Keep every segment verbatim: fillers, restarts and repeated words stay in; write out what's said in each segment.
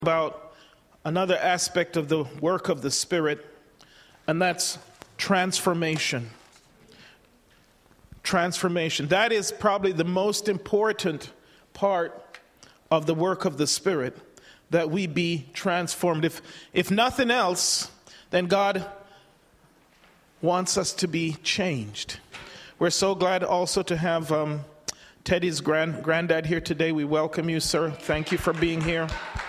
about another aspect of the work of the Spirit, and that's transformation. Transformation. That is probably the most important part of the work of the Spirit, that we be transformed. If, if nothing else, then God wants us to be changed. We're so glad also to have um, Teddy's grand, granddad here today. We welcome you, sir. Thank you for being here.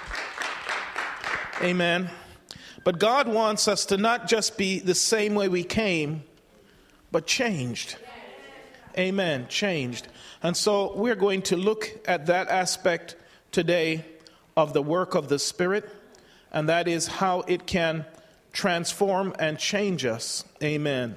Amen. But God wants us to not just be the same way we came, but changed. Amen. Changed. And so we're going to look at that aspect today of the work of the Spirit, and that is how it can transform and change us. Amen.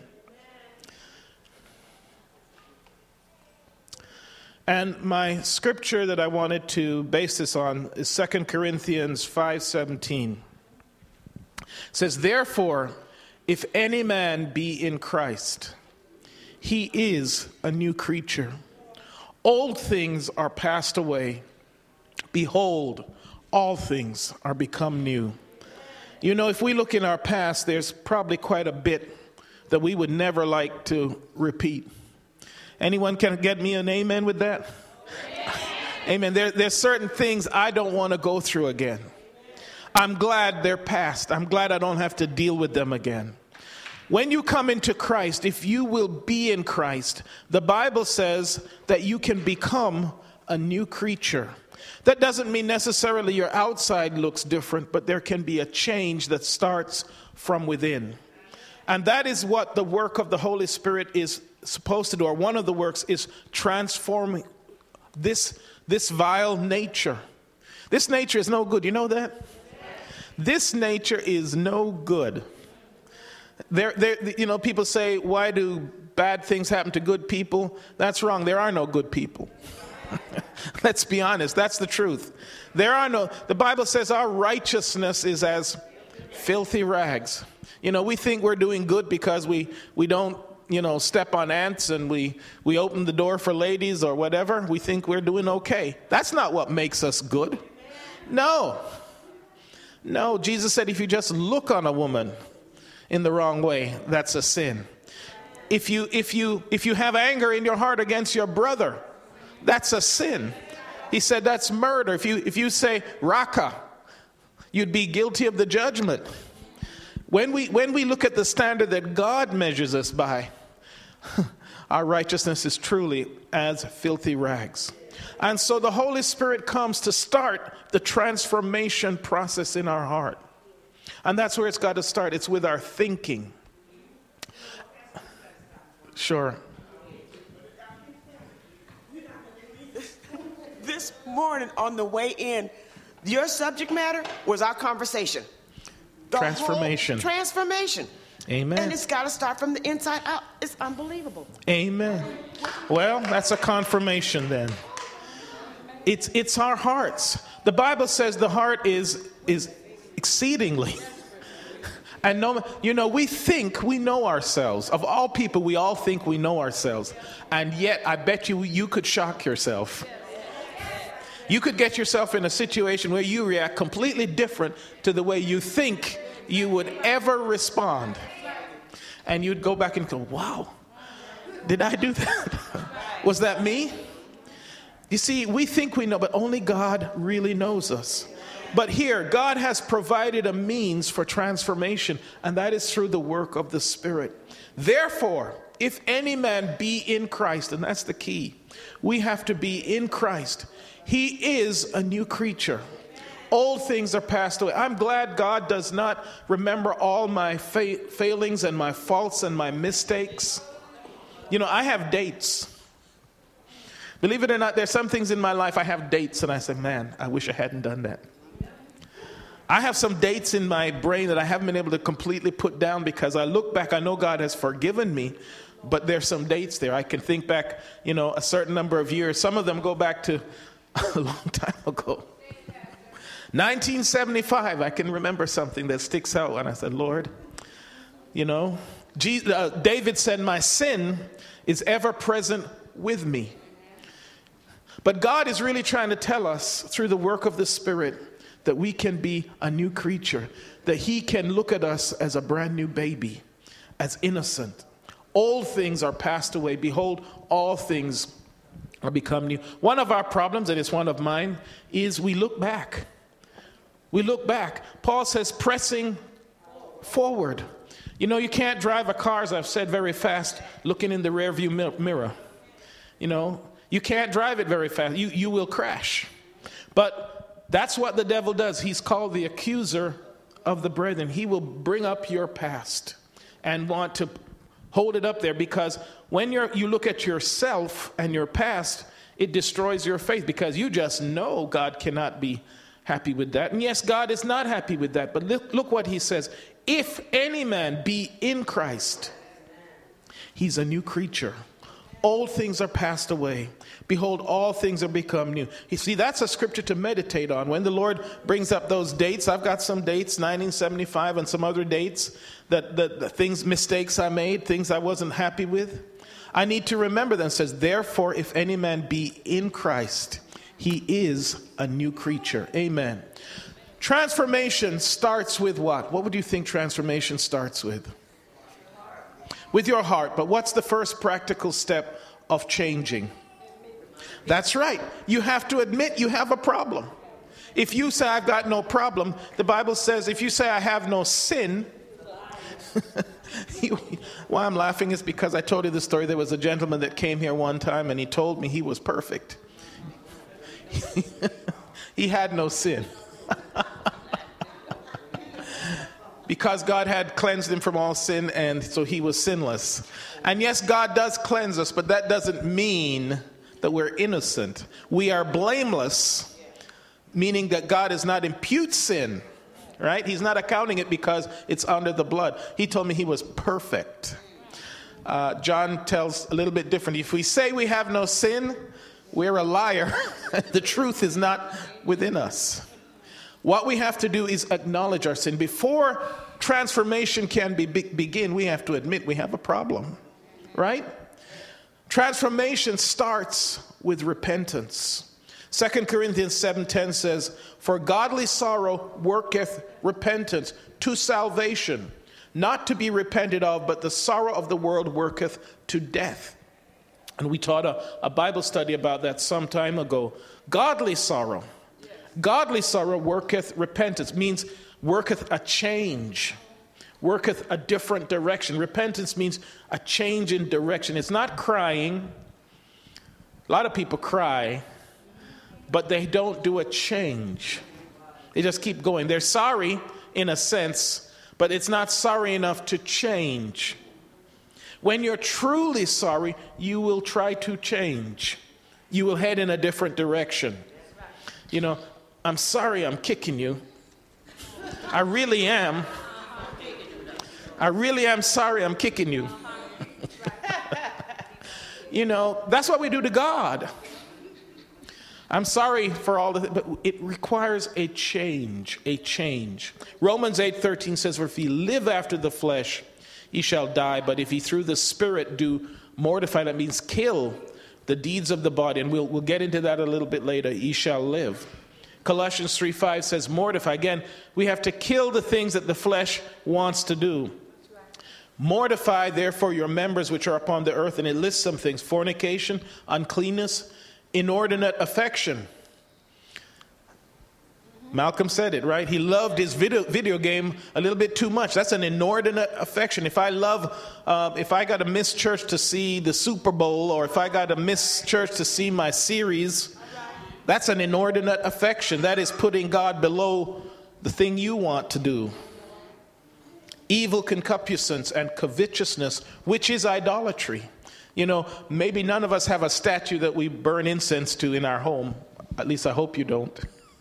And my scripture that I wanted to base this on is Second Corinthians five seventeen. It says, "Therefore, if any man be in Christ, he is a new creature. Old things are passed away. Behold, all things are become new." You know, if we look in our past, there's probably quite a bit that we would never like to repeat. Anyone can get me an amen with that? Amen. Amen. There, there's certain things I don't want to go through again. I'm glad they're past. I'm glad I don't have to deal with them again. When you come into Christ, if you will be in Christ, the Bible says that you can become a new creature. That doesn't mean necessarily your outside looks different, but there can be a change that starts from within. And that is what the work of the Holy Spirit is supposed to do, or one of the works is transforming this, this vile nature. This nature is no good. You know that? This nature is no good. There, there, you know, people say, why do bad things happen to good people? That's wrong. There are no good people. Let's be honest. That's the truth. There are no, the Bible says our righteousness is as filthy rags. You know, we think we're doing good because we, we don't, you know, step on ants and we, we open the door for ladies or whatever. We think we're doing okay. That's not what makes us good. No. No, Jesus said if you just look on a woman in the wrong way, that's a sin. If you, if you, if you have anger in your heart against your brother, that's a sin. He said that's murder. If you, if you say raka, you'd be guilty of the judgment. When we when we look at the standard that God measures us by, our righteousness is truly as filthy rags. And so the Holy Spirit comes to start the transformation process in our heart. And that's where it's got to start. It's with our thinking. Sure. This morning on the way in, your subject matter was our conversation. The Transformation. Transformation. Amen. And it's got to start from the inside out. It's unbelievable. Amen. Well, that's a confirmation then. It's it's our hearts. The Bible says the heart is is exceedingly. And no, you know, we think we know ourselves. Of all people, we all think we know ourselves. And yet, I bet you you could shock yourself. You could get yourself in a situation where you react completely different to the way you think you would ever respond. And you'd go back and go, wow, did I do that? Was that me? You see, we think we know, but only God really knows us. But here, God has provided a means for transformation, and that is through the work of the Spirit. Therefore, if any man be in Christ, and that's the key, we have to be in Christ. He is a new creature. Old things are passed away. I'm glad God does not remember all my fa- failings and my faults and my mistakes. You know, I have dates. Believe it or not, there's some things in my life I have dates and I say, man, I wish I hadn't done that. I have some dates in my brain that I haven't been able to completely put down because I look back, I know God has forgiven me, but there's some dates there. I can think back, you know, a certain number of years. Some of them go back to a long time ago. nineteen seventy-five, I can remember something that sticks out. And I said, Lord, you know, Jesus, uh, David said, my sin is ever present with me. But God is really trying to tell us through the work of the Spirit that we can be a new creature, that he can look at us as a brand new baby, as innocent. Old things are passed away. Behold, all things are become new. One of our problems, and it's one of mine, is we look back. We look back. Paul says pressing forward. You know, you can't drive a car, as I've said, very fast looking in the rearview mirror. You know, you can't drive it very fast. You, you will crash. But that's what the devil does. He's called the accuser of the brethren. He will bring up your past and want to hold it up there, because when you're, you look at yourself and your past, it destroys your faith, because you just know God cannot be happy with that. And yes, God is not happy with that. But look, look what he says. If any man be in Christ, he's a new creature. Old things are passed away. Behold, all things are become new. You see, that's a scripture to meditate on. When the Lord brings up those dates, I've got some dates, nineteen seventy-five and some other dates, that, that, that things, mistakes I made, things I wasn't happy with. I need to remember them. It says, therefore, if any man be in Christ, he is a new creature. Amen. Transformation starts with what? What would you think transformation starts with? With your heart. But what's the first practical step of changing? That's right. You have to admit you have a problem. If you say, I've got no problem, the Bible says, if you say, I have no sin, why I'm laughing is because I told you the story. There was a gentleman that came here one time and he told me he was perfect. He had no sin. Because God had cleansed him from all sin, and so he was sinless. And yes, God does cleanse us, but that doesn't mean that we're innocent. We are blameless, meaning that God does not impute sin, right? He's not accounting it because it's under the blood. He told me he was perfect. Uh, John tells a little bit different. If we say we have no sin, we're a liar. The truth is not within us. What we have to do is acknowledge our sin. Before transformation can be, be, begin, we have to admit we have a problem, right? Transformation starts with repentance. Second Corinthians seven ten says, for godly sorrow worketh repentance to salvation, not to be repented of, but the sorrow of the world worketh to death. And we taught a, a Bible study about that some time ago. Godly sorrow. Godly sorrow worketh repentance, means worketh a change, worketh a different direction. Repentance means a change in direction. It's not crying. A lot of people cry, but they don't do a change. They just keep going. They're sorry in a sense, but it's not sorry enough to change. When you're truly sorry, you will try to change. You will head in a different direction. You know, I'm sorry I'm kicking you. I really am. I really am sorry I'm kicking you. You know, that's what we do to God. I'm sorry for all the, but it requires a change, a change. Romans eight thirteen says, for if ye live after the flesh, ye shall die. But if ye through the Spirit do mortify, that means kill the deeds of the body. And we'll, we'll get into that a little bit later. Ye shall live. Colossians three five says mortify. Again, we have to kill the things that the flesh wants to do. Mortify, therefore, your members which are upon the earth. And it lists some things. Fornication, uncleanness, inordinate affection. Malcolm said it, right? He loved his video, video game a little bit too much. That's an inordinate affection. If I love, uh, if I got to miss church to see the Super Bowl, or if I got to miss church to see my series, that's an inordinate affection. That is putting God below the thing you want to do. Evil concupiscence and covetousness, which is idolatry. You know, maybe none of us have a statue that we burn incense to in our home. At least I hope you don't.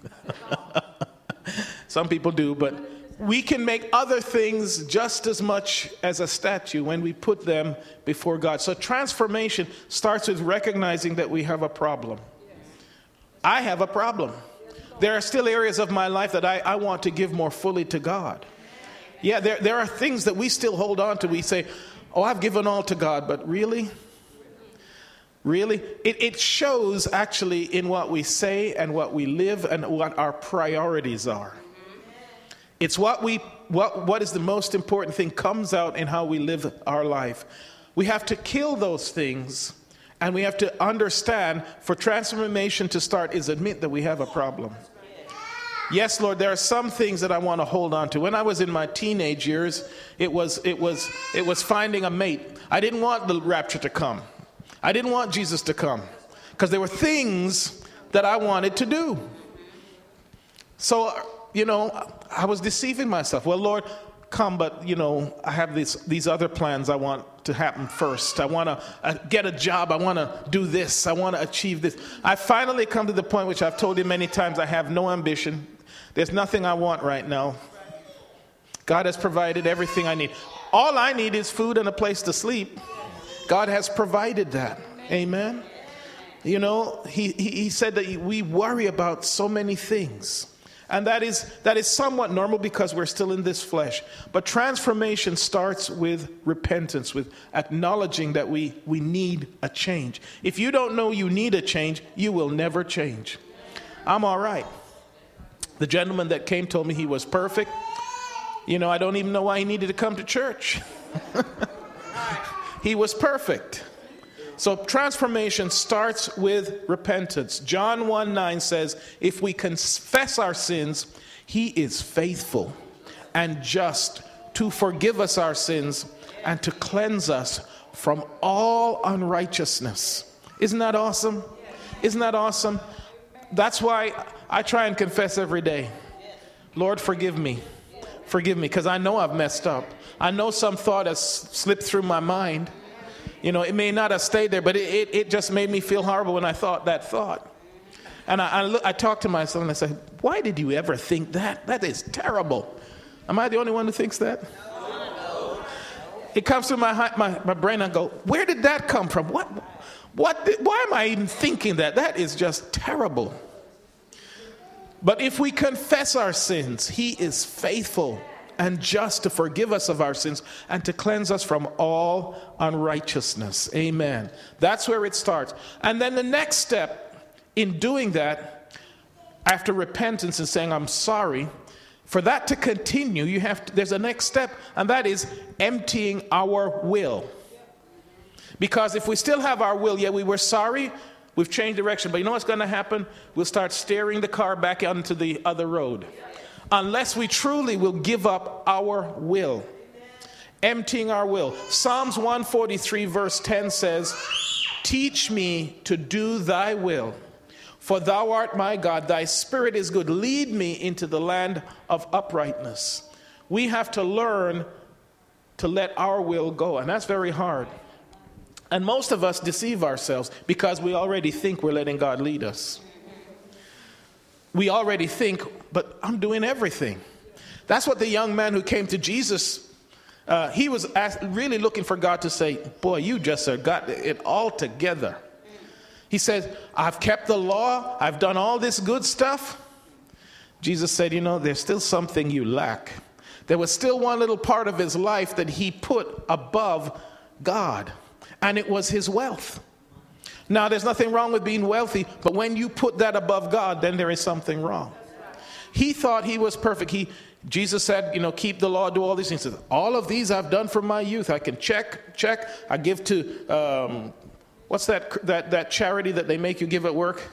Some people do, but we can make other things just as much as a statue when we put them before God. So transformation starts with recognizing that we have a problem. I have a problem. There are still areas of my life that I, I want to give more fully to God. Yeah, there, there are things that we still hold on to. We say, oh, I've given all to God, but really? Really? It, it shows actually in what we say and what we live and what our priorities are. It's what we what what is the most important thing comes out in how we live our life. We have to kill those things, and we have to understand for transformation to start is admit that we have a problem. Yes, Lord, there are some things that I want to hold on to. When I was in my teenage years, it was it was it was finding a mate. I didn't want the rapture to come. I didn't want Jesus to come because there were things that I wanted to do. So, you know, I was deceiving myself. Well, Lord, come, but, you know, I have these, these other plans I want to happen first. I want to uh, get a job. I want to do this. I want to achieve this. I finally come to the point which I've told you many times, I have no ambition. There's nothing I want right now. God has provided everything I need. All I need is food and a place to sleep. God has provided that. Amen. You know, he, he, he said that we worry about so many things. And that is that is somewhat normal because we're still in this flesh. But transformation starts with repentance, with acknowledging that we, we need a change. If you don't know you need a change, you will never change. I'm all right. The gentleman that came told me he was perfect. You know, I don't even know why he needed to come to church. He was perfect. So transformation starts with repentance. John one nine says, if we confess our sins, he is faithful and just to forgive us our sins and to cleanse us from all unrighteousness. Isn't that awesome? Isn't that awesome? That's why I try and confess every day. Lord, forgive me. Forgive me, because I know I've messed up. I know some thought has slipped through my mind. You know, it may not have stayed there, but it, it, it just made me feel horrible when I thought that thought. And I, I, look, I talked to myself and I said, why did you ever think that? That is terrible. Am I the only one who thinks that? No. It comes to my, my, my brain and I go, where did that come from? What, what, did, why am I even thinking that? That is just terrible. But if we confess our sins, he is faithful and just to forgive us of our sins and to cleanse us from all unrighteousness. Amen. That's where it starts. And then the next step in doing that, after repentance and saying, I'm sorry, for that to continue, you have to, there's a next step, and that is emptying our will. Because if we still have our will, yeah, we were sorry, we've changed direction, but you know what's going to happen? We'll start steering the car back onto the other road. Unless we truly will give up our will. Emptying our will. Psalms one forty-three verse ten says, teach me to do thy will, for thou art my God, thy spirit is good. Lead me into the land of uprightness. We have to learn to let our will go, and that's very hard. And most of us deceive ourselves because we already think we're letting God lead us. We already think, but I'm doing everything. That's what the young man who came to Jesus, uh, he was asked, really looking for God to say, boy, you just uh, got it all together. He said, I've kept the law. I've done all this good stuff. Jesus said, you know, there's still something you lack. There was still one little part of his life that he put above God, and it was his wealth. Now, there's nothing wrong with being wealthy, but when you put that above God, then there is something wrong. He thought he was perfect. He, Jesus said, you know, keep the law, do all these things. He said, all of these I've done from my youth. I can check, check. I give to, um, what's that, that, that charity that they make you give at work?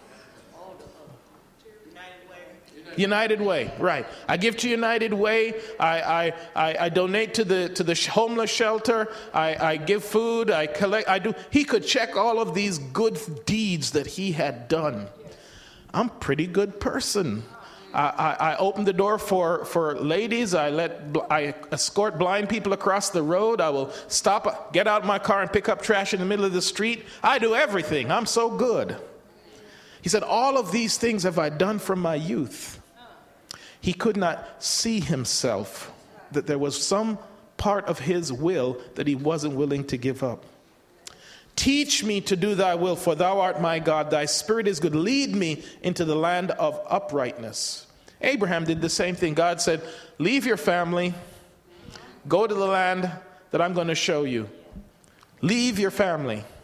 United Way, right. I give to United Way. I I, I, I donate to the to the homeless shelter. I, I give food. I collect. I do. He could check all of these good deeds that he had done. I'm a pretty good person. I, I, I open the door for, for ladies. I let I escort blind people across the road. I will stop, get out of my car and pick up trash in the middle of the street. I do everything. I'm so good. He said, all of these things have I done from my youth. He could not see himself, that there was some part of his will that he wasn't willing to give up. Teach me to do thy will, for thou art my God. Thy spirit is good. Lead me into the land of uprightness. Abraham did the same thing. God said, leave your family, go to the land that I'm going to show you. Leave your family.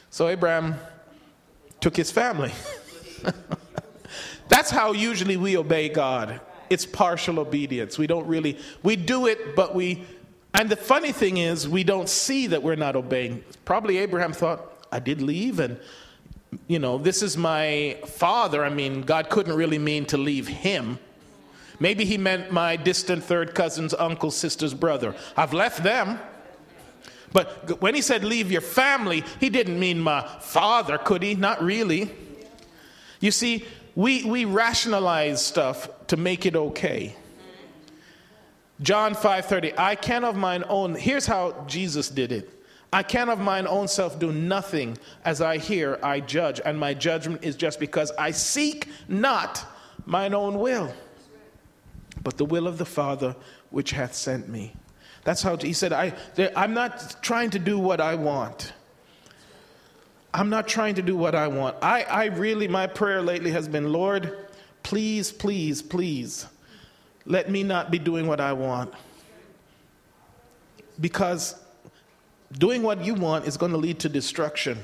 So Abraham took his family. That's how usually we obey God. It's partial obedience. We don't really, we do it, but we, and the funny thing is, we don't see that we're not obeying. Probably Abraham thought, I did leave, and, you know, this is my father. I mean, God couldn't really mean to leave him. Maybe he meant my distant third cousin's uncle, sister's brother. I've left them. But when he said leave your family, he didn't mean my father, could he? Not really. You see, we, we rationalize stuff to make it okay. John five thirty, I can of mine own, here's how Jesus did it. I can of mine own self do nothing. As I hear, I judge. And my judgment is just because I seek not mine own will, but the will of the Father which hath sent me. That's how he said, I, I'm not trying to do what I want. I'm not trying to do what I want. I, I really, my prayer lately has been, Lord, please, please, please, let me not be doing what I want. Because doing what you want is going to lead to destruction.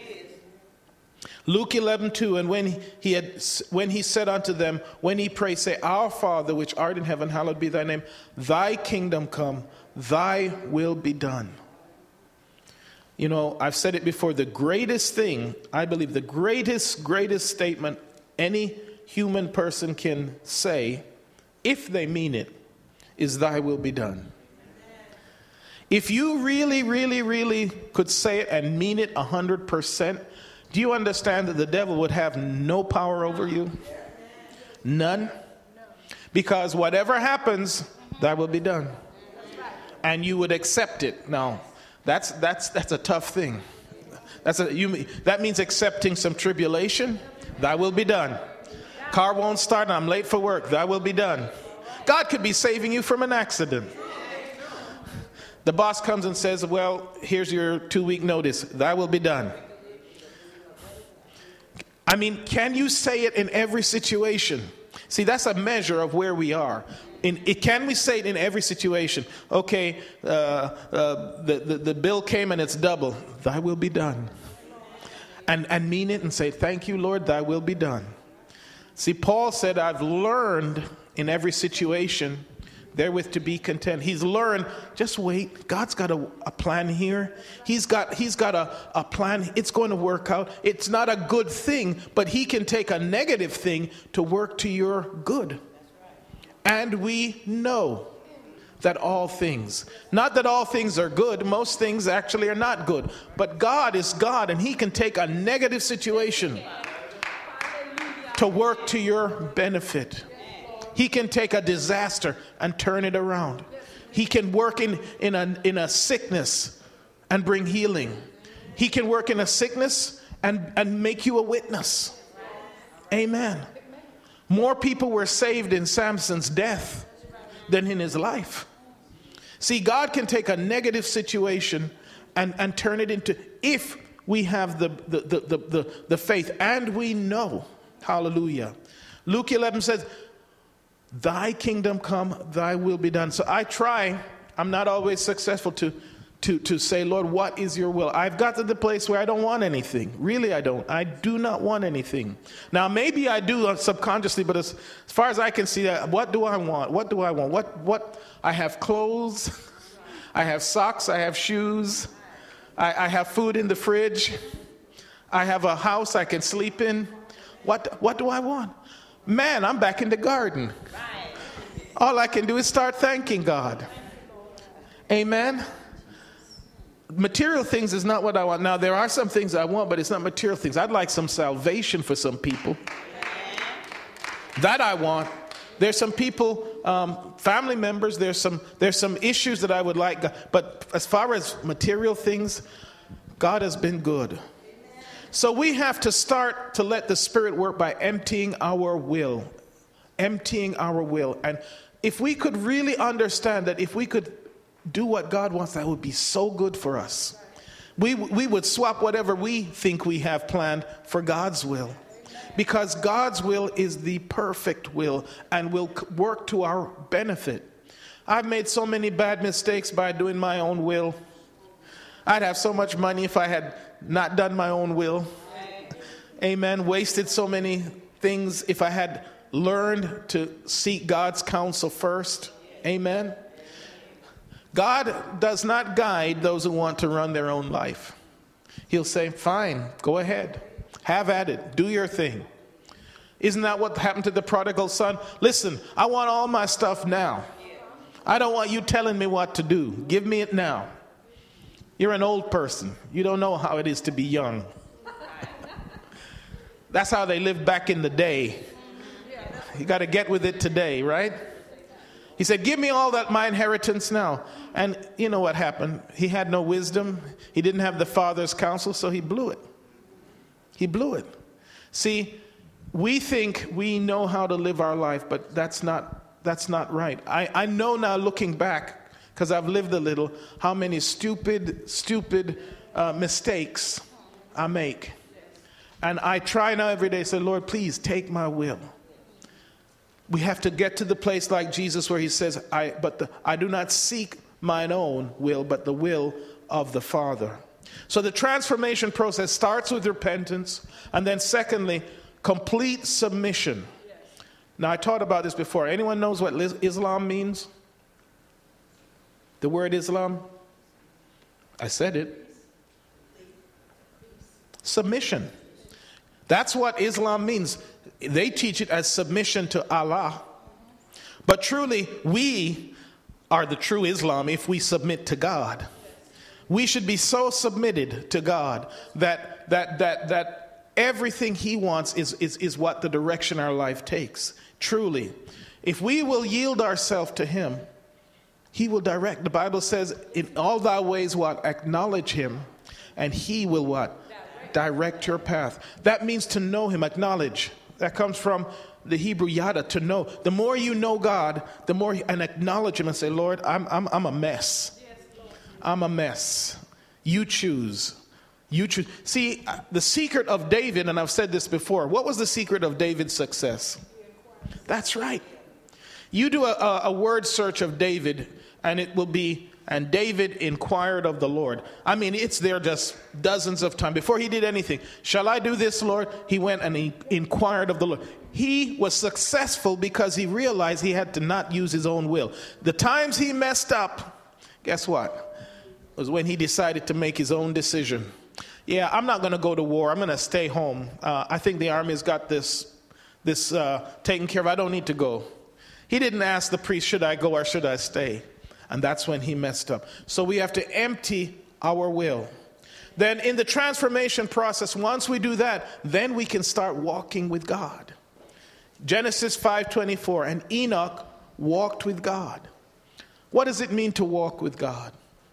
Luke eleven two, and when he had, when he said unto them, when he prayed, say, Our Father which art in heaven, hallowed be thy name. Thy kingdom come, thy will be done. You know, I've said it before, the greatest thing, I believe the greatest, greatest statement any human person can say, if they mean it, is thy will be done. If you really, really, really could say it and mean it one hundred percent, do you understand that the devil would have no power over you? None. Because whatever happens, thy will be done. And you would accept it. Now, that's that's that's a tough thing. That's a you that means accepting some tribulation. Thy will be done. Car won't start and I'm late for work. Thy will be done. God could be saving you from an accident. The boss comes and says, well, here's your two-week notice. Thy will be done. I mean, can you say it in every situation? See, that's a measure of where we are. In, it, can we say it in every situation? Okay, uh, uh, the, the, the bill came and it's double. Thy will be done. And, and mean it and say, thank you, Lord, thy will be done. See, Paul said, I've learned in every situation therewith to be content. He's learned, just wait. God's got a, a plan here. He's got he's got a, a plan. It's going to work out. It's not a good thing, but he can take a negative thing to work to your good. And we know that all things, not that all things are good, most things actually are not good, but God is God, and he can take a negative situation to work to your benefit. He can take a disaster and turn it around. He can work in, in, a, in a sickness and bring healing. He can work in a sickness and, and make you a witness. Amen. More people were saved in Samson's death than in his life. See, God can take a negative situation and, and turn it into, if we have the, the, the, the, the, the faith, and we know, hallelujah. Luke eleven says, thy kingdom come, thy will be done. So I try, I'm not always successful to, to, to say, Lord, what is your will? I've got to the place where I don't want anything. Really, I don't. I do not want anything. Now, maybe I do subconsciously, but as, as far as I can see, that, what do I want? What do I want? What, what, I have clothes, I have socks, I have shoes, I, I have food in the fridge, I have a house I can sleep in. What, what do I want? Man, I'm back in the garden. All I can do is start thanking God. Amen. Material things is not what I want. Now, there are some things I want, but it's not material things. I'd like some salvation for some people. That I want. There's some people, um, family members, there's some, there's some issues that I would like. But as far as material things, God has been good. So we have to start to let the Spirit work by emptying our will. Emptying our will. And if we could really understand that if we could do what God wants, that would be so good for us. We, we would swap whatever we think we have planned for God's will. Because God's will is the perfect will and will work to our benefit. I've made so many bad mistakes by doing my own will. I'd have so much money if I had not done my own will. Amen. Wasted so many things if I had learned to seek God's counsel first. Amen. God does not guide those who want to run their own life. He'll say, fine, go ahead. Have at it. Do your thing. Isn't that what happened to the prodigal son? Listen, I want all my stuff now. I don't want you telling me what to do. Give me it now. You're an old person. You don't know how it is to be young. That's how they lived back in the day. You got to get with it today, right? He said, give me all that my inheritance now. And you know what happened? He had no wisdom. He didn't have the Father's counsel, so he blew it. He blew it. See, we think we know how to live our life, but that's not that's not right. I, I know now, looking back, because I've lived a little, how many stupid, stupid uh, mistakes I make. And I try now every day to say, Lord, please take my will. We have to get to the place like Jesus where he says, I but the, I do not seek mine own will, but the will of the Father. So the transformation process starts with repentance, and then secondly, complete submission. Now, I taught about this before. Anyone knows what Islam means? The word Islam? I said it. Submission. That's what Islam means. They teach it as submission to Allah. But truly, we are the true Islam if we submit to God. We should be so submitted to God that that that that everything he wants is, is, is what the direction our life takes. Truly. If we will yield ourselves to him, he will direct. The Bible says, in all thy ways what? Acknowledge him, and he will what? Direct your path. That means to know him, acknowledge. That comes from the Hebrew yada, to know. The more you know God, the more, and acknowledge him and say, Lord, I'm I'm I'm a mess. I'm a mess. You choose. You choose. See, the secret of David, and I've said this before, what was the secret of David's success? That's right. You do a, a, a word search of David, and it will be, and David inquired of the Lord. I mean, it's there just dozens of times. Before he did anything, shall I do this, Lord? He went and he inquired of the Lord. He was successful because he realized he had to not use his own will. The times he messed up, guess what? Was when he decided to make his own decision. Yeah, I'm not going to go to war. I'm going to stay home. Uh, I think the army's got this, this uh, taken care of. I don't need to go. He didn't ask the priest, should I go or should I stay? And that's when he messed up. So we have to empty our will. Then in the transformation process, once we do that, then we can start walking with God. Genesis five twenty-four, and Enoch walked with God. What does it mean to walk with God?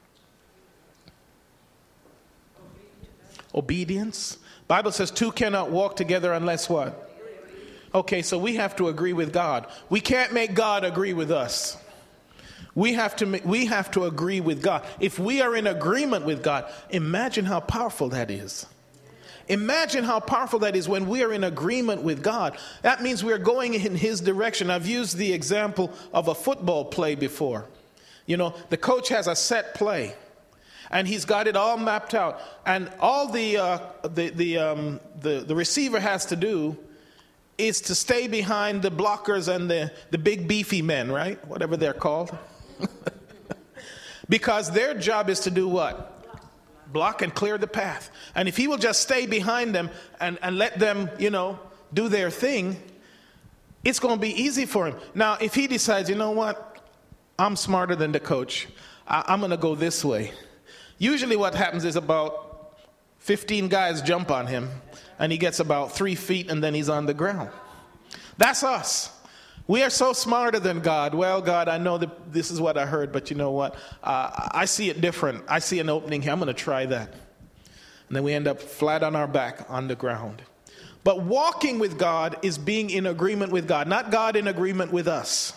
Obedience. Bible says two cannot walk together unless what? Okay, so we have to agree with God. We can't make God agree with us. We have to we have to agree with God. If we are in agreement with God, imagine how powerful that is. Imagine how powerful that is when we are in agreement with God. That means we are going in his direction. I've used the example of a football play before. You know, the coach has a set play, and he's got it all mapped out. And all the uh, the the, um, the the receiver has to do is to stay behind the blockers and the, the big beefy men, right? Whatever they're called. Because their job is to do what? Block and clear the path. And if he will just stay behind them and, and let them, you know, do their thing, it's going to be easy for him. Now, if he decides, you know what? I'm smarter than the coach. I, I'm going to go this way. Usually what happens is about fifteen guys jump on him, and he gets about three feet, and then he's on the ground. That's us. We are so smarter than God. Well, God, I know that this is what I heard, but you know what? Uh, I see it different. I see an opening here. I'm going to try that. And then we end up flat on our back on the ground. But walking with God is being in agreement with God, not God in agreement with us.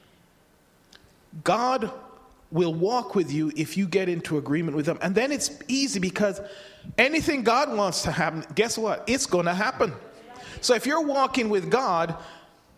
God will walk with you if you get into agreement with him. And then it's easy because anything God wants to happen, guess what? It's going to happen. So if you're walking with God,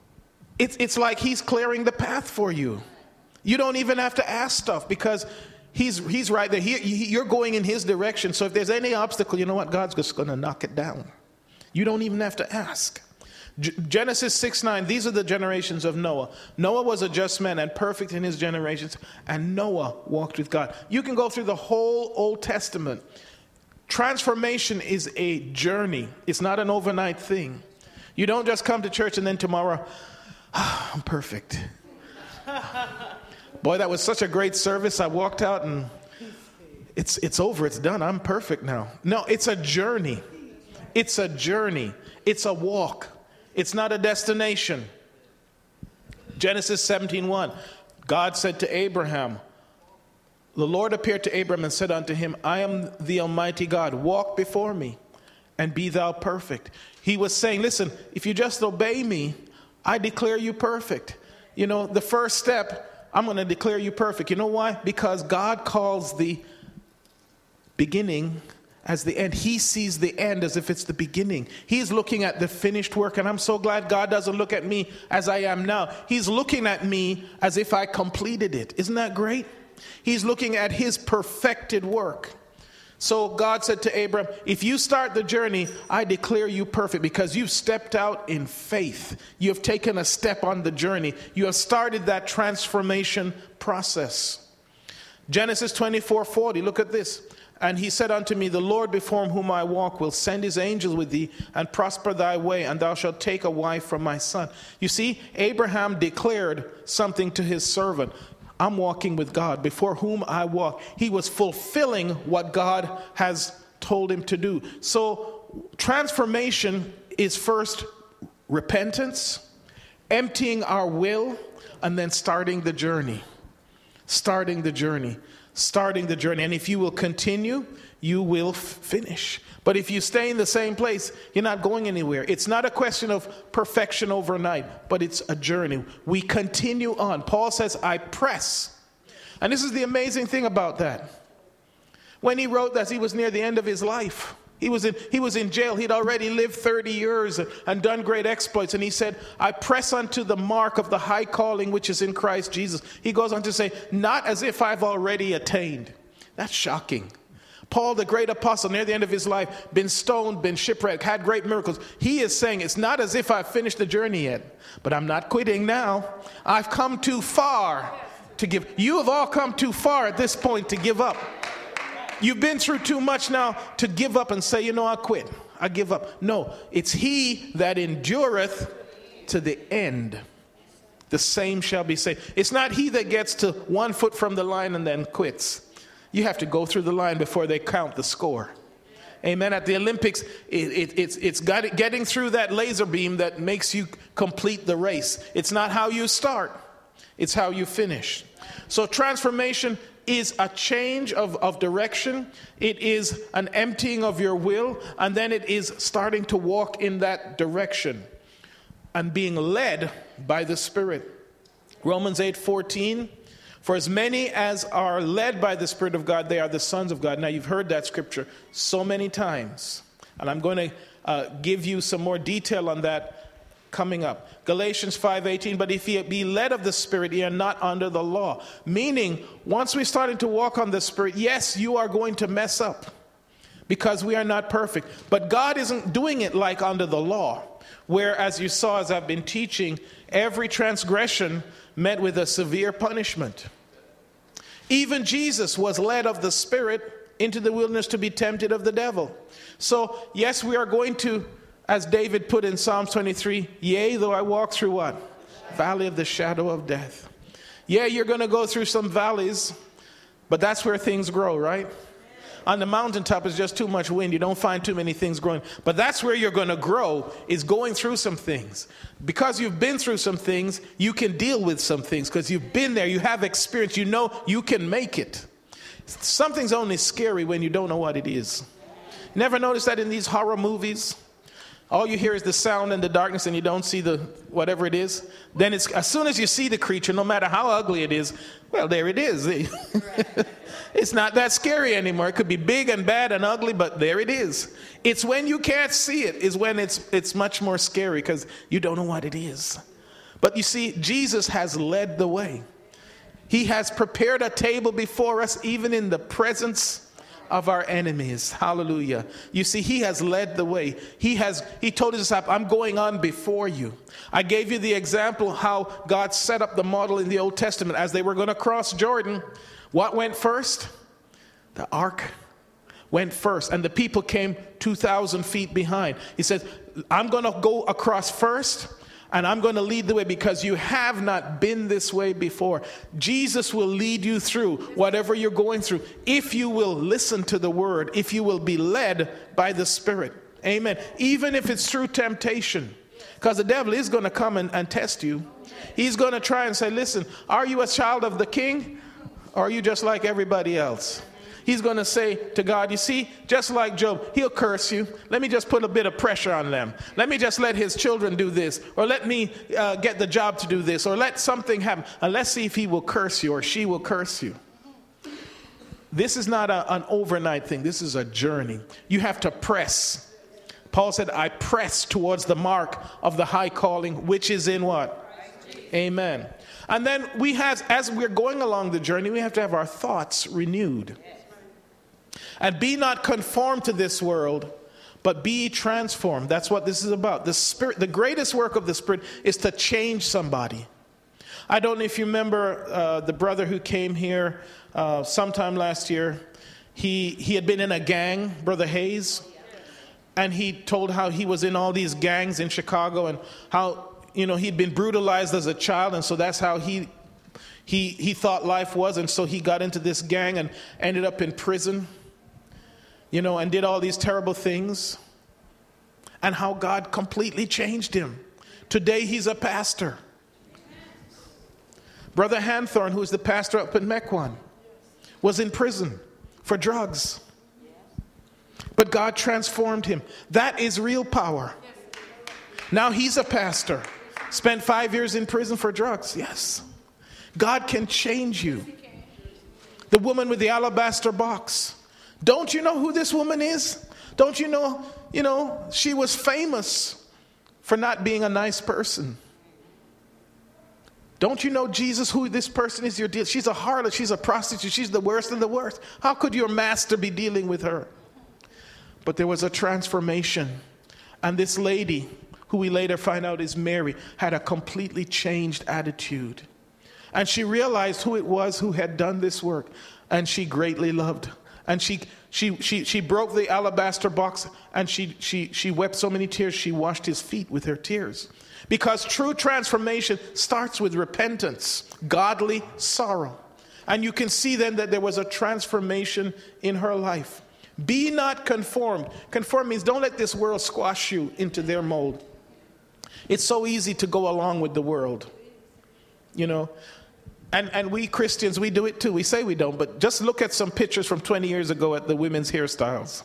it's, it's like he's clearing the path for you. You don't even have to ask stuff because He's, he's right there. He, he, you're going in his direction. So if there's any obstacle, you know what? God's just going to knock it down. You don't even have to ask. G- Genesis six nine, these are the generations of Noah. Noah was a just man and perfect in his generations, and Noah walked with God. You can go through the whole Old Testament. Transformation is a journey. It's not an overnight thing. You don't just come to church and then tomorrow, oh, I'm perfect. Boy, that was such a great service. I walked out and it's it's over. It's done. I'm perfect now. No, it's a journey. It's a journey. It's a walk. It's not a destination. Genesis seventeen one. God said to Abraham, the Lord appeared to Abraham and said unto him, I am the Almighty God. Walk before me and be thou perfect. He was saying, listen, if you just obey me, I declare you perfect. You know, the first step, I'm going to declare you perfect. You know why? Because God calls the beginning as the end. He sees the end as if it's the beginning. He's looking at the finished work, and I'm so glad God doesn't look at me as I am now. He's looking at me as if I completed it. Isn't that great? He's looking at his perfected work. So God said to Abraham, if you start the journey, I declare you perfect because you've stepped out in faith. You have taken a step on the journey. You have started that transformation process. Genesis twenty-four forty, look at this. And he said unto me, the Lord before whom I walk will send his angels with thee and prosper thy way, and thou shalt take a wife from my son. You see, Abraham declared something to his servant. I'm walking with God before whom I walk. He was fulfilling what God has told him to do. So transformation is first repentance, emptying our will, and then starting the journey. Starting the journey. Starting the journey. And if you will continue, you will f- finish. But if you stay in the same place, you're not going anywhere. It's not a question of perfection overnight, but it's a journey. We continue on. Paul says, I press. And this is the amazing thing about that. When he wrote that, he was near the end of his life. He was in, he was in jail. He'd already lived thirty years and, and done great exploits. And he said, I press unto the mark of the high calling which is in Christ Jesus. He goes on to say, not as if I've already attained. That's shocking. Paul, the great apostle, near the end of his life, been stoned, been shipwrecked, had great miracles. He is saying, it's not as if I've finished the journey yet, but I'm not quitting now. I've come too far to give. You have all come too far at this point to give up. You've been through too much now to give up and say, you know, I'll quit. I give up. No, it's he that endureth to the end. The same shall be saved. It's not he that gets to one foot from the line and then quits. You have to go through the line before they count the score. Amen. At the Olympics, it, it, it's, it's got it, getting through that laser beam that makes you complete the race. It's not how you start. It's how you finish. So transformation is a change of, of direction. It is an emptying of your will. And then it is starting to walk in that direction and being led by the Spirit. Romans eight fourteen. For as many as are led by the Spirit of God, they are the sons of God. Now, you've heard that scripture so many times. And I'm going to uh, give you some more detail on that coming up. Galatians five eighteen, but if ye be led of the Spirit, ye are not under the law. Meaning, once we started to walk on the Spirit, yes, you are going to mess up because we are not perfect. But God isn't doing it like under the law, where, as you saw as I've been teaching, every transgression met with a severe punishment. Even Jesus was led of the Spirit into the wilderness to be tempted of the devil. So, yes, we are going to, as David put in Psalms twenty-three, yea, though I walk through what? Valley of the shadow of death. Yeah, you're going to go through some valleys, but that's where things grow, right? On the mountaintop is just too much wind. You don't find too many things growing. But that's where you're going to grow, is going through some things. Because you've been through some things, you can deal with some things. Because you've been there, you have experience, you know you can make it. Something's only scary when you don't know what it is. Never notice that in these horror movies? All you hear is the sound and the darkness and you don't see the whatever it is. Then it's as soon as you see the creature, no matter how ugly it is, well, there it is. It's not that scary anymore. It could be big and bad and ugly, but there it is. It's when you can't see it is when it's it's much more scary because you don't know what it is. But you see, Jesus has led the way. He has prepared a table before us, even in the presence of our enemies. Hallelujah. You see, he has led the way. He has, he told his disciples, I'm going on before you. I gave you the example how God set up the model in the Old Testament as they were going to cross Jordan. What went first? The ark went first, and the people came two thousand feet behind. He said, I'm going to go across first, and I'm going to lead the way because you have not been this way before. Jesus will lead you through whatever you're going through if you will listen to the word, if you will be led by the Spirit. Amen. Even if it's through temptation, because the devil is going to come and, and test you. He's going to try and say, listen, are you a child of the King, or are you just like everybody else? He's going to say to God, you see, just like Job, he'll curse you. Let me just put a bit of pressure on them. Let me just let his children do this, or let me uh, get the job to do this, or let something happen. And let's see if he will curse you or she will curse you. This is not a, an overnight thing. This is a journey. You have to press. Paul said, I press towards the mark of the high calling, which is in what? Amen. And then we have, as we're going along the journey, we have to have our thoughts renewed. And be not conformed to this world, but be transformed. That's what this is about. The Spirit, the greatest work of the Spirit is to change somebody. I don't know if you remember uh, the brother who came here uh, sometime last year. He, he had been in a gang, Brother Hayes. And he told how he was in all these gangs in Chicago and how, you know, he'd been brutalized as a child. And so that's how he, he, he thought life was. And so he got into this gang and ended up in prison, you know, and did all these terrible things. And how God completely changed him. Today he's a pastor. Brother Hanthorne, who is the pastor up in Mequon, was in prison for drugs. But God transformed him. That is real power. Now he's a pastor. Spent five years in prison for drugs. Yes. God can change you. The woman with the alabaster box. Don't you know who this woman is? Don't you know, you know, she was famous for not being a nice person. Don't you know Jesus, who this person is? Your deal? She's a harlot. She's a prostitute. She's the worst of the worst. How could your master be dealing with her? But there was a transformation. And this lady, who we later find out is Mary, had a completely changed attitude. And she realized who it was who had done this work. And she greatly loved. And she she she she broke the alabaster box, and she she she wept so many tears, she washed his feet with her tears. Because true transformation starts with repentance, godly sorrow. And you can see then that there was a transformation in her life. Be not conformed. Conform means don't let this world squash you into their mold. It's so easy to go along with the world, you know. And and we Christians, we do it too. We say we don't, but just look at some pictures from twenty years ago at the women's hairstyles.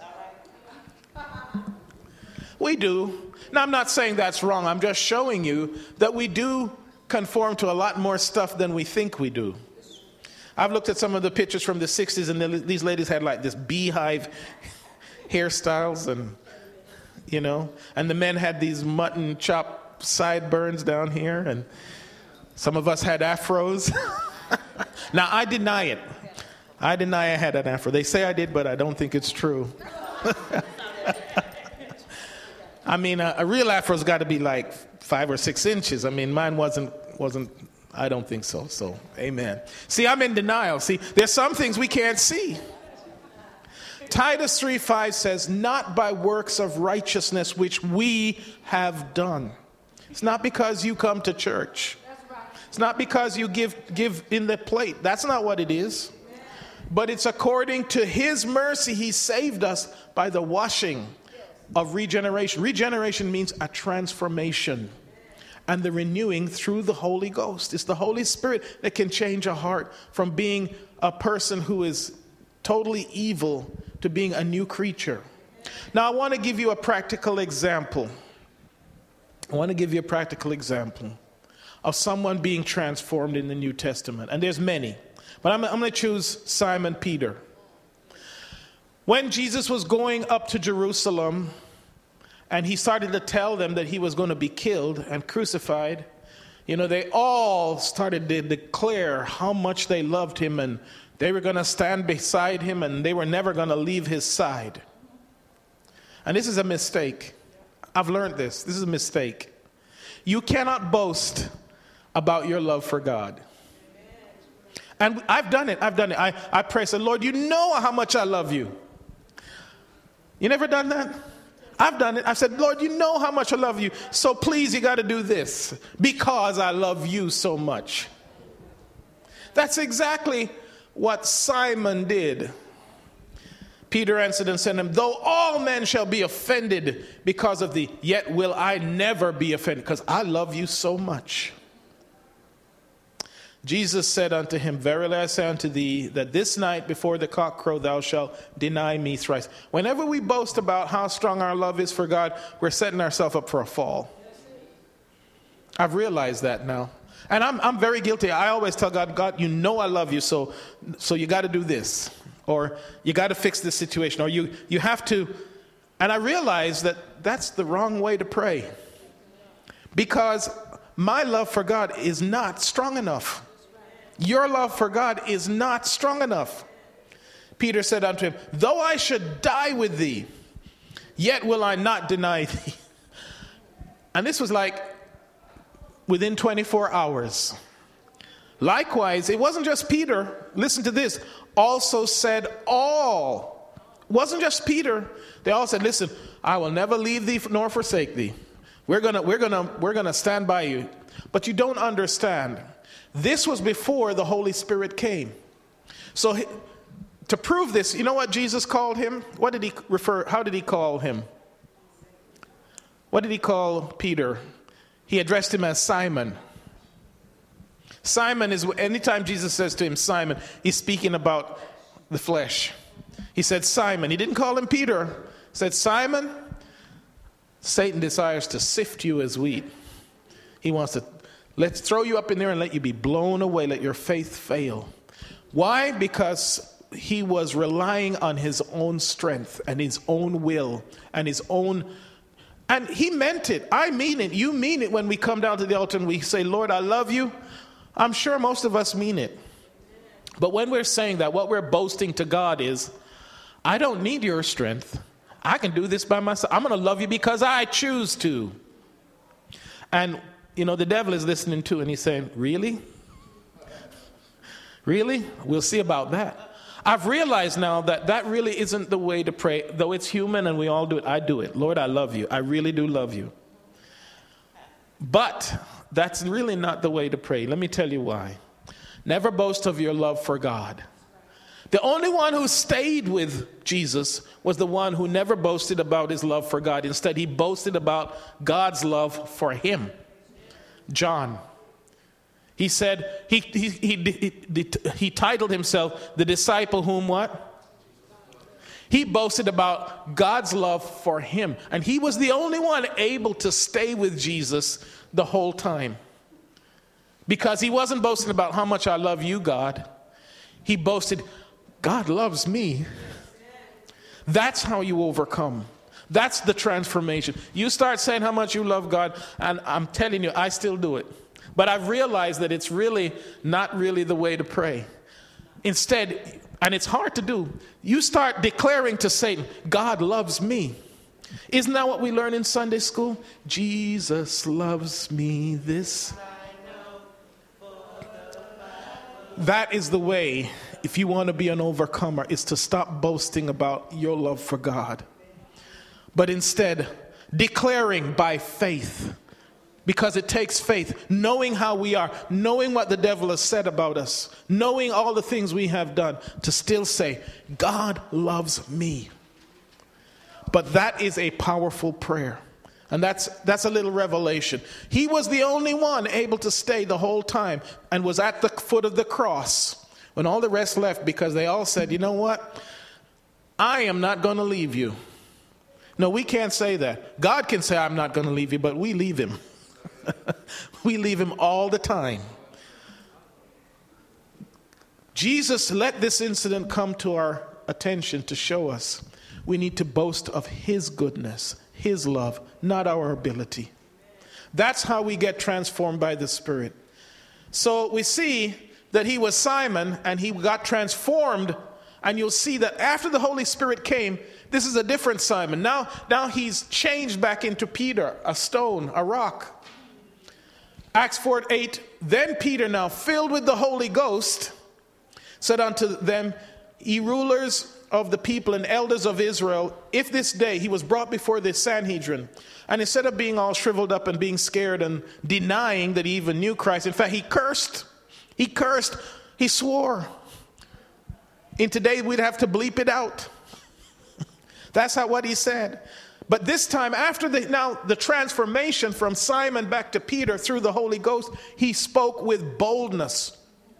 We do. Now, I'm not saying that's wrong. I'm just showing you that we do conform to a lot more stuff than we think we do. I've looked at some of the pictures from the sixties, and these ladies had like this beehive hairstyles, and, you know, and the men had these mutton chop sideburns down here, and some of us had afros. Now, I deny it. I deny I had an afro. They say I did, but I don't think it's true. I mean, a, a real afro's got to be like five or six inches. I mean, mine wasn't wasn't. I don't think so. So, amen. See, I'm in denial. See, there's some things we can't see. Titus three five says, not by works of righteousness which we have done. It's not because you come to church. It's not because you give give in the plate. That's not what it is. But it's according to his mercy he saved us by the washing of regeneration. Regeneration means a transformation. And the renewing through the Holy Ghost. It's the Holy Spirit that can change a heart from being a person who is totally evil to being a new creature. Now, I want to give you a practical example. I want to give you a practical example of someone being transformed in the New Testament. And there's many. But I'm, I'm going to choose Simon Peter. When Jesus was going up to Jerusalem, and he started to tell them that he was going to be killed and crucified, You know, they all started to declare how much they loved him, and they were going to stand beside him, and they were never going to leave his side. And this is a mistake. I've learned this. This is a mistake. You cannot boast about your love for God. And I've done it. I've done it. I, I pray, say, Lord, you know how much I love you. You never done that? I've done it. I said, Lord, you know how much I love you. So please, you got to do this because I love you so much. That's exactly what Simon did. Peter answered and said to him, though all men shall be offended because of thee, yet will I never be offended because I love you so much. Jesus said unto him, verily I say unto thee, that this night before the cock crow thou shalt deny me thrice. Whenever we boast about how strong our love is for God, we're setting ourselves up for a fall. I've realized that now. And I'm I'm very guilty. I always tell God, God, you know I love you, so so you got to do this. Or you got to fix this situation. Or you, you have to. And I realize that that's the wrong way to pray. Because my love for God is not strong enough. Your love for God is not strong enough. Peter said unto him, though I should die with thee, yet will I not deny thee. And this was like within twenty-four hours. Likewise, it wasn't just Peter. Listen to this. Also said all. It wasn't just Peter. They all said, listen, I will never leave thee nor forsake thee. We're gonna, we're gonna, we're gonna stand by you. But you don't understand. This was before the Holy Spirit came. So he, to prove this, you know what Jesus called him? What did he refer? How did he call him? What did he call Peter? He addressed him as Simon. Simon is, anytime Jesus says to him, Simon, he's speaking about the flesh. He said, Simon. He didn't call him Peter. He said, Simon, Satan desires to sift you as wheat. He wants to let's throw you up in there and let you be blown away. Let your faith fail. Why? Because he was relying on his own strength and his own will and his own. And he meant it. I mean it. You mean it when we come down to the altar and we say, Lord, I love you. I'm sure most of us mean it. But when we're saying that, what we're boasting to God is, I don't need your strength. I can do this by myself. I'm going to love you because I choose to. And, you know, the devil is listening too, and he's saying, really? Really? We'll see about that. I've realized now that that really isn't the way to pray. Though it's human and we all do it, I do it. Lord, I love you. I really do love you. But that's really not the way to pray. Let me tell you why. Never boast of your love for God. The only one who stayed with Jesus was the one who never boasted about his love for God. Instead, he boasted about God's love for him. John. He said, he, he, he, he, he titled himself the disciple whom what? He boasted about God's love for him. And he was the only one able to stay with Jesus the whole time. Because he wasn't boasting about how much I love you, God. He boasted, God loves me. That's how you overcome. That's the transformation. You start saying how much you love God, and I'm telling you, I still do it. But I've realized that it's really not really the way to pray. Instead, and it's hard to do, you start declaring to Satan, God loves me. Isn't that what we learn in Sunday school? Jesus loves me this. That is the way, if you want to be an overcomer, is to stop boasting about your love for God. But instead, declaring by faith. Because it takes faith, knowing how we are, knowing what the devil has said about us, knowing all the things we have done, to still say, God loves me. But that is a powerful prayer. And that's that's a little revelation. He was the only one able to stay the whole time and was at the foot of the cross when all the rest left, because they all said, you know what? I am not going to leave you. No, we can't say that. God can say, I'm not going to leave you, but we leave him. We leave him all the time. Jesus let this incident come to our attention to show us we need to boast of his goodness, his love, not our ability. That's how we get transformed by the Spirit. So we see that he was Simon and he got transformed. And you'll see that after the Holy Spirit came, this is a different Simon. Now, now he's changed back into Peter, a stone, a rock. Acts four eight, then Peter, now filled with the Holy Ghost, said unto them, ye rulers of the people and elders of Israel, if this day he was brought before the Sanhedrin, and instead of being all shriveled up and being scared and denying that he even knew Christ, in fact, he cursed. He cursed. He swore. In today, we'd have to bleep it out. That's how what he said. But this time, after the now the transformation from Simon back to Peter through the Holy Ghost, he spoke with boldness.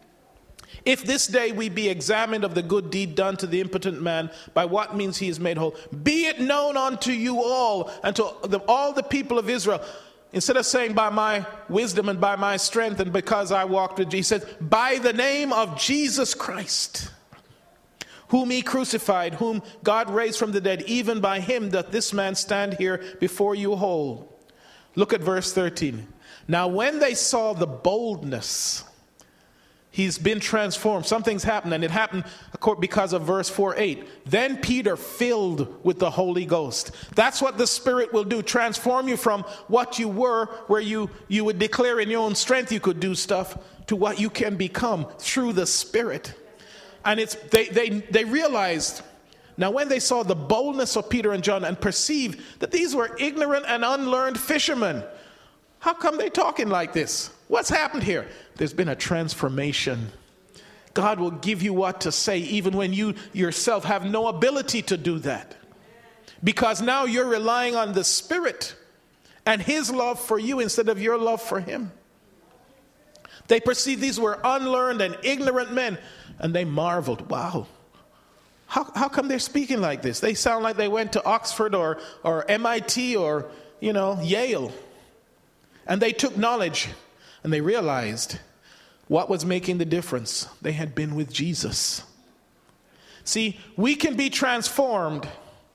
If this day we be examined of the good deed done to the impotent man, by what means he is made whole, be it known unto you all, and to the, all the people of Israel. Instead of saying by my wisdom and by my strength and because I walked with Jesus, he says, by the name of Jesus Christ, whom he crucified, whom God raised from the dead, even by him doth this man stand here before you whole. Look at verse thirteen. Now when they saw the boldness, he's been transformed, something's happened, and it happened because of verse four eight. Then Peter filled with the Holy Ghost. That's what the Spirit will do, transform you from what you were, where you, you would declare in your own strength you could do stuff, to what you can become through the Spirit. And it's they, they, they realized, now when they saw the boldness of Peter and John and perceived that these were ignorant and unlearned fishermen, how come they talking like this? What's happened here? There's been a transformation. God will give you what to say even when you yourself have no ability to do that. Because now you're relying on the Spirit and his love for you instead of your love for him. They perceived these were unlearned and ignorant men, and they marveled. Wow, how, how come they're speaking like this? They sound like they went to Oxford or, or M I T or, you know, Yale. And they took knowledge, and they realized what was making the difference. They had been with Jesus. See, we can be transformed.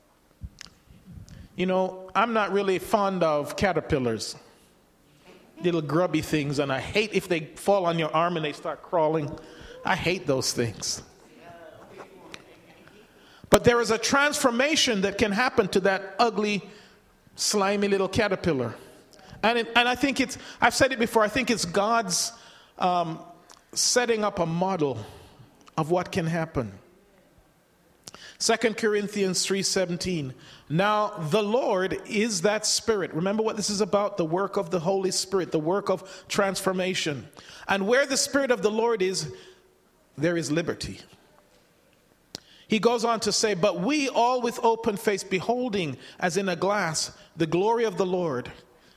You know, I'm not really fond of caterpillars. Little grubby things, and I hate if they fall on your arm and they start crawling. I hate those things. But there is a transformation that can happen to that ugly, slimy little caterpillar. And it, and I think it's, I've said it before, I think it's God's um, setting up a model of what can happen. Second Corinthians three seventeen. Now the Lord is that Spirit. Remember what this is about, the work of the Holy Spirit, the work of transformation. And where the Spirit of the Lord is, there is liberty. He goes on to say, but we all with open face, beholding as in a glass the glory of the Lord,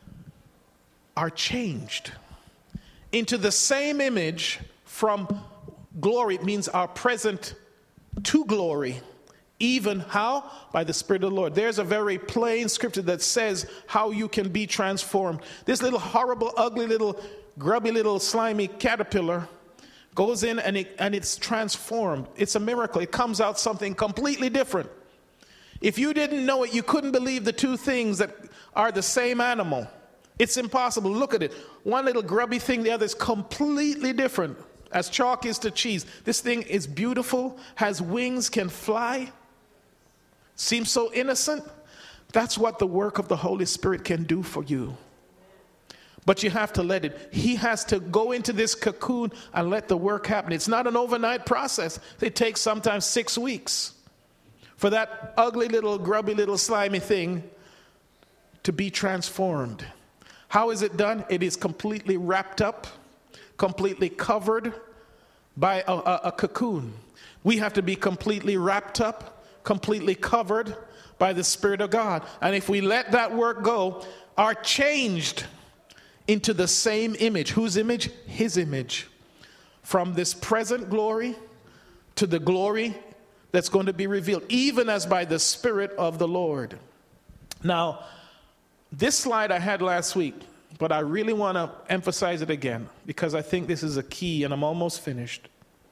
are changed into the same image from glory. It means our present to glory. Even how? By the Spirit of the Lord. There's a very plain scripture that says how you can be transformed. This little horrible, ugly, little, grubby, little, slimy caterpillar goes in and, it, and it's transformed. It's a miracle. It comes out something completely different. If you didn't know it, you couldn't believe the two things that are the same animal. It's impossible. Look at it. One little grubby thing, the other is completely different. As chalk is to cheese. This thing is beautiful, has wings, can fly. Seems so innocent. That's what the work of the Holy Spirit can do for you. But you have to let it. He has to go into this cocoon and let the work happen. It's not an overnight process. It takes sometimes six weeks for that ugly little, grubby little, slimy thing to be transformed. How is it done? It is completely wrapped up, completely covered by a, a, a cocoon. We have to be completely wrapped up, completely covered by the Spirit of God. And if we let that work go, are changed into the same image. Whose image? His image. From this present glory to the glory that's going to be revealed, even as by the Spirit of the Lord. Now, this slide I had last week, but I really want to emphasize it again because I think this is a key, and I'm almost finished.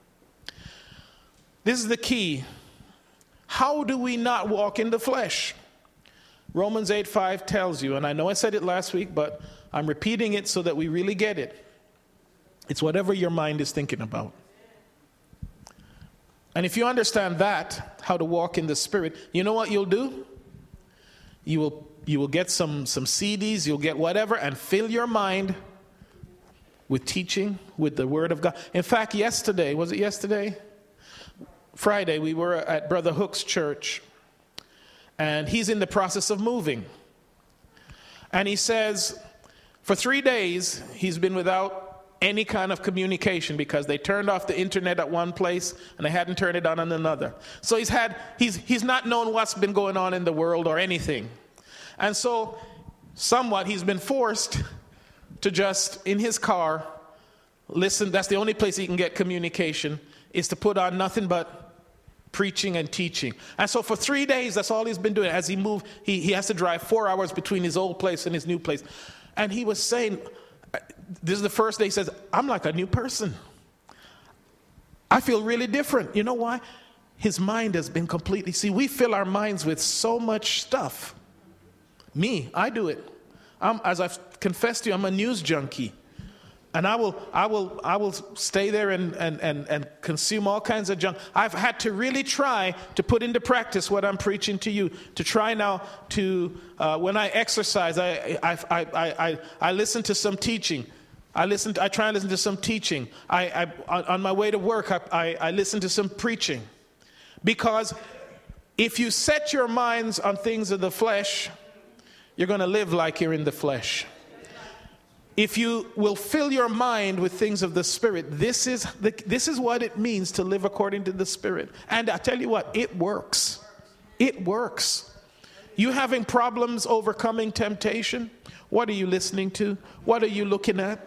This is the key. How do we not walk in the flesh? Romans eight five tells you, and I know I said it last week, but I'm repeating it so that we really get it. It's whatever your mind is thinking about. And if you understand that, how to walk in the Spirit, you know what you'll do? You will you will get some, some C Ds, you'll get whatever, and fill your mind with teaching, with the Word of God. In fact, yesterday, was it yesterday? Friday, we were at Brother Hook's church, and he's in the process of moving. And he says, for three days, he's been without any kind of communication because they turned off the internet at one place and they hadn't turned it on in another. So he's had he's he's not known what's been going on in the world or anything. And so somewhat he's been forced to just in his car listen. That's the only place he can get communication, is to put on nothing but preaching and teaching. And so for three days that's all he's been doing. As he moved, he, he has to drive four hours between his old place and his new place. And he was saying, this is the first day he says, I'm like a new person. I feel really different. You know why? His mind has been completely, see, we fill our minds with so much stuff. Me, I do it. I'm, as I've confessed to you, I'm a news junkie. And I will I will, I will stay there and, and, and, and consume all kinds of junk. I've had to really try to put into practice what I'm preaching to you, to try now to, uh, when I exercise, I, I, I, I, I listen to some teaching. I listen. To, I try and listen to some teaching. I, I on my way to work, I, I, I listen to some preaching, because if you set your minds on things of the flesh, you're going to live like you're in the flesh. If you will fill your mind with things of the Spirit, this is the, this is what it means to live according to the Spirit. And I tell you what, it works. It works. You having problems overcoming temptation? What are you listening to? What are you looking at?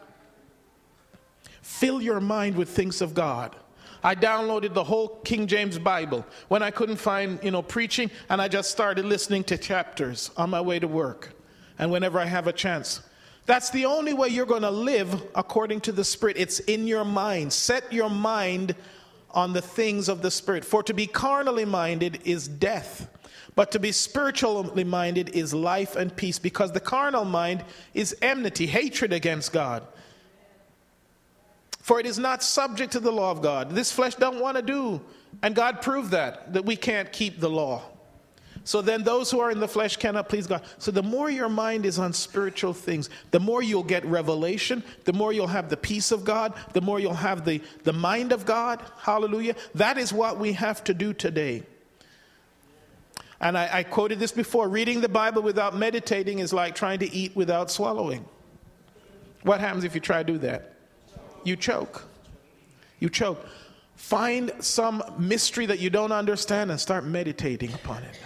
Fill your mind with things of God. I downloaded the whole King James Bible when I couldn't find, you know, preaching, and I just started listening to chapters on my way to work and whenever I have a chance. That's the only way you're going to live according to the Spirit. It's in your mind. Set your mind on the things of the Spirit. For to be carnally minded is death, but to be spiritually minded is life and peace, because the carnal mind is enmity, hatred against God. For it is not subject to the law of God. This flesh don't want to do. And God proved that, that we can't keep the law. So then those who are in the flesh cannot please God. So the more your mind is on spiritual things, the more you'll get revelation, the more you'll have the peace of God, the more you'll have the, the mind of God. Hallelujah. That is what we have to do today. And I, I quoted this before. Reading the Bible without meditating is like trying to eat without swallowing. What happens if you try to do that? You choke. You choke. Find some mystery that you don't understand and start meditating upon it.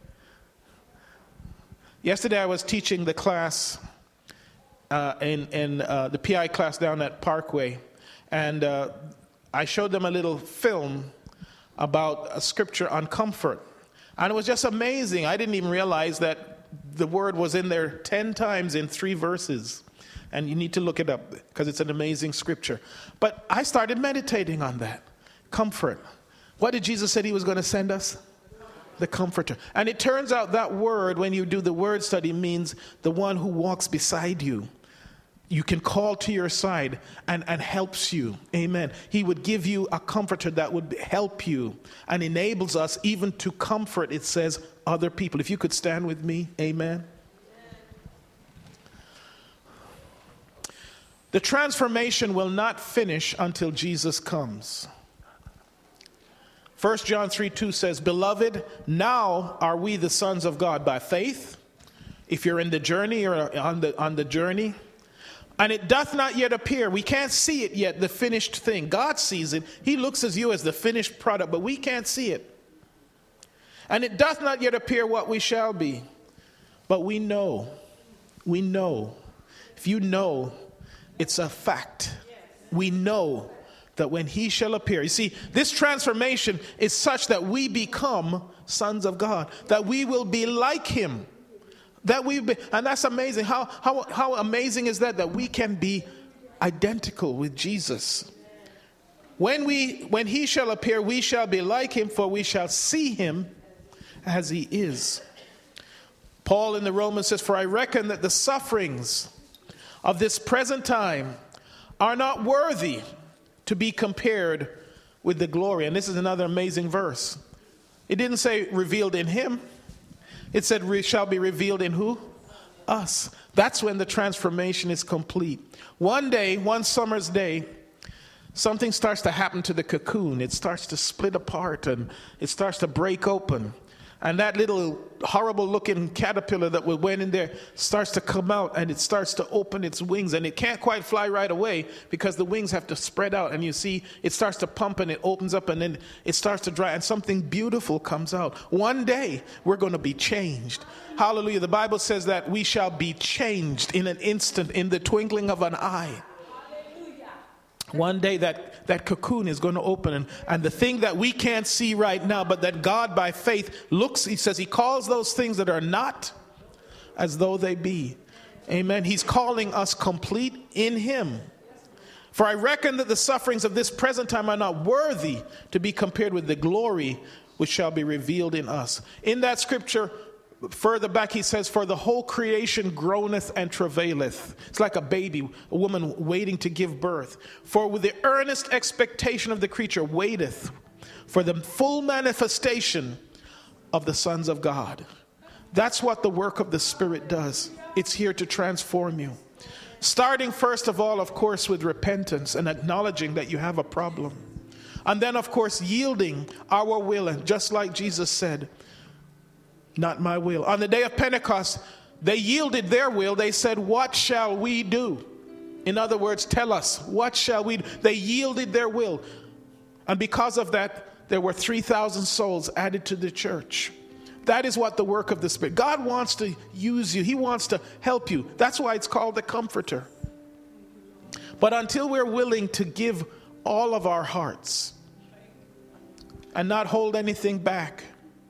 Yesterday I was teaching the class uh, in, in uh, the P I class down at Parkway, and uh, I showed them a little film about a scripture on comfort. And it was just amazing. I didn't even realize that the word was in there ten times in three verses. And you need to look it up because it's an amazing scripture. But I started meditating on that. Comfort. What did Jesus say he was going to send us? The Comforter. And it turns out that word, when you do the word study, means the one who walks beside you. You can call to your side and, and helps you. Amen. He would give you a comforter that would help you and enables us even to comfort, it says, other people. If you could stand with me. Amen. The transformation will not finish until Jesus comes. First John three two says, Beloved, now are we the sons of God by faith. If you're in the journey or on the on the journey. And it doth not yet appear. We can't see it yet, the finished thing. God sees it. He looks at you as the finished product, but we can't see it. And it doth not yet appear what we shall be. But we know. We know. If you know, it's a fact. We know that when he shall appear. You see, this transformation is such that we become sons of God. That we will be like him. That we be, and that's amazing. How, how, how amazing is that? That we can be identical with Jesus. When we, when he shall appear, we shall be like him, for we shall see him as he is. Paul in the Romans says, For I reckon that the sufferings of this present time are not worthy to be compared with the glory. And this is another amazing verse. It didn't say revealed in him. It said re- shall be revealed in who? Us. That's when the transformation is complete. One day, one summer's day, something starts to happen to the cocoon. It starts to split apart and it starts to break open. And that little horrible looking caterpillar that went in there starts to come out, and it starts to open its wings, and it can't quite fly right away because the wings have to spread out. And you see it starts to pump and it opens up, and then it starts to dry, and something beautiful comes out. One day we're going to be changed. Hallelujah. The Bible says that we shall be changed in an instant, in the twinkling of an eye. One day that, that cocoon is going to open, and, and the thing that we can't see right now, but that God by faith looks, he says he calls those things that are not as though they be. Amen. He's calling us complete in him. For I reckon that the sufferings of this present time are not worthy to be compared with the glory which shall be revealed in us. In that scripture, further back, he says, for the whole creation groaneth and travaileth. It's like a baby, a woman waiting to give birth. For with the earnest expectation of the creature waiteth for the full manifestation of the sons of God. That's what the work of the Spirit does. It's here to transform you. Starting first of all, of course, with repentance and acknowledging that you have a problem. And then, of course, yielding our will. And just like Jesus said, not my will. On the day of Pentecost, they yielded their will. They said, what shall we do? In other words, tell us, what shall we do? They yielded their will. And because of that, there were three thousand souls added to the church. That is what the work of the Spirit. God wants to use you. He wants to help you. That's why it's called the Comforter. But until we're willing to give all of our hearts and not hold anything back.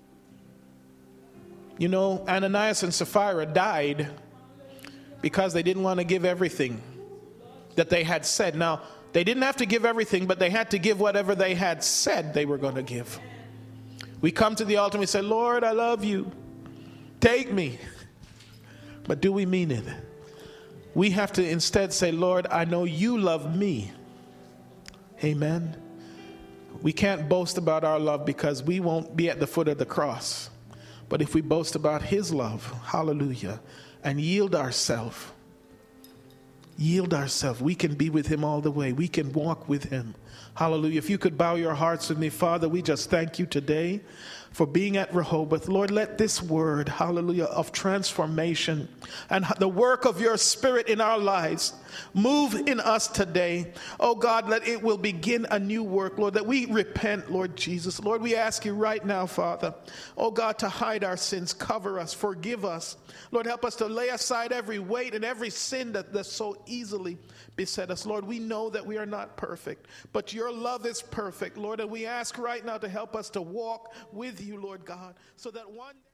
You know, Ananias and Sapphira died because they didn't want to give everything that they had said. Now, they didn't have to give everything, but they had to give whatever they had said they were going to give. We come to the altar and we say, Lord, I love you. Take me. But do we mean it? We have to instead say, Lord, I know you love me. Amen. We can't boast about our love because we won't be at the foot of the cross. But if we boast about his love, hallelujah, and yield ourselves, yield ourselves, we can be with him all the way. We can walk with him. Hallelujah. If you could bow your hearts with me, Father, we just thank you today for being at Rehoboth. Lord, let this word, hallelujah, of transformation and the work of your Spirit in our lives move in us today. Oh God, let it will begin a new work, Lord, that we repent, Lord Jesus. Lord, we ask you right now, Father, oh God, to hide our sins, cover us, forgive us. Lord, help us to lay aside every weight and every sin that, that so easily beset us. Lord, we know that we are not perfect, but your love is perfect, Lord, and we ask right now to help us to walk with you, Lord God, so that one day